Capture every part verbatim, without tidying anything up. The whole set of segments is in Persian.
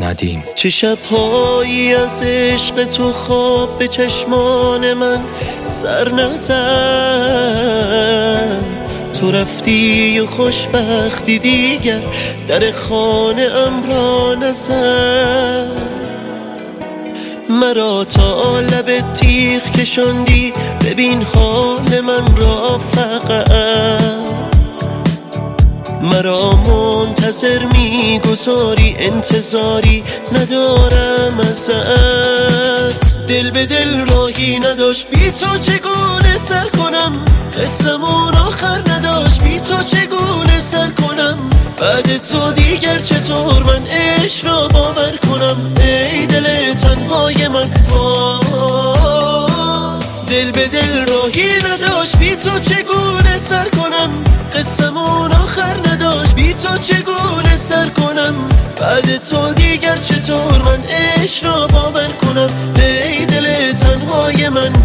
ندیم. چه شب‌هایی از عشق تو خواب به چشمان من سر نزد، تو رفتی و خوشبختی دیگر در خانه ام را نزد. مرا تا لب تیغ کشاندی، ببین حال من را فقط. مرا منتظر میگذاری، انتظاری ندارم ازت. دل به دل راهی نداشت، بی تو چگونه سر کنم؟ قصمون آخر نداشت، بی تو چگونه سر کنم؟ بعد تو دیگر چطور من عشق را باور کنم؟ ای دل تنهای من، دل به دل راهی نداشت، بی تو چگونه سر کنم؟ قصمون آخر نداشت، بی تو چگونه سر کنم؟ بعد تو دیگر چطور من عشق را باور کنم؟ ای دل تنهای من،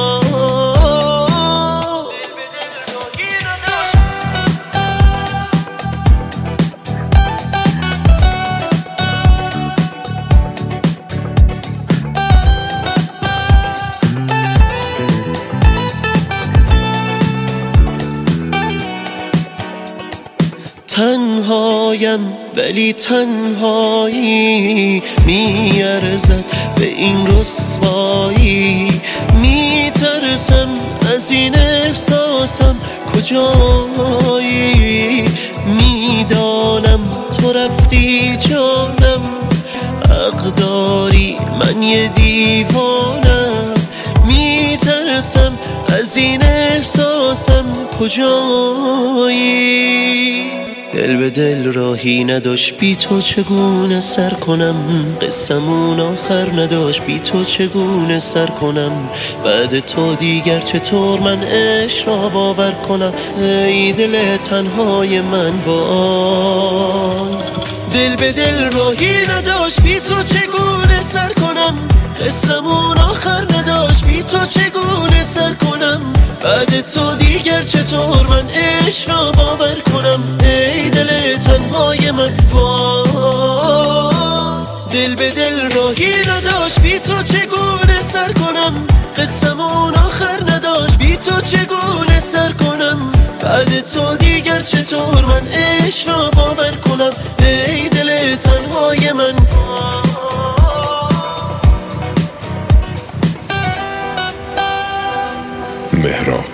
تنهایم ولی تنهایی میارزد به این رسوایی. میترسم از این احساسم کجایی. میدانم تو رفتی جانم، حق داری من یه دیوانم. میترسم از این احساسم کجایی. دل به دل راهی نداشت، بی تو چگونه سر کنم؟ قصمون آخر نداشت، بی تو چگونه سر کنم؟ بعد تو دیگر چطور من عشق را باور کنم؟ ای دل تنهای من، با دل به دل راهی نداشت، بی تو چگونه سر کنم؟ قصمون آخر نداشت، بی تو چگونه سر کنم؟ بعد تو دیگر چطور من عشق را باور کنم؟ ای دل تنهای من، دل به دل راهی نداشت، بی تو چگونه سر کنم؟ قصمون آخر نداشت، بی تو چگونه سر کنم؟ بعد تو دیگر چطور من عشق را باور کنم؟ ای دل تنهای من. مهراب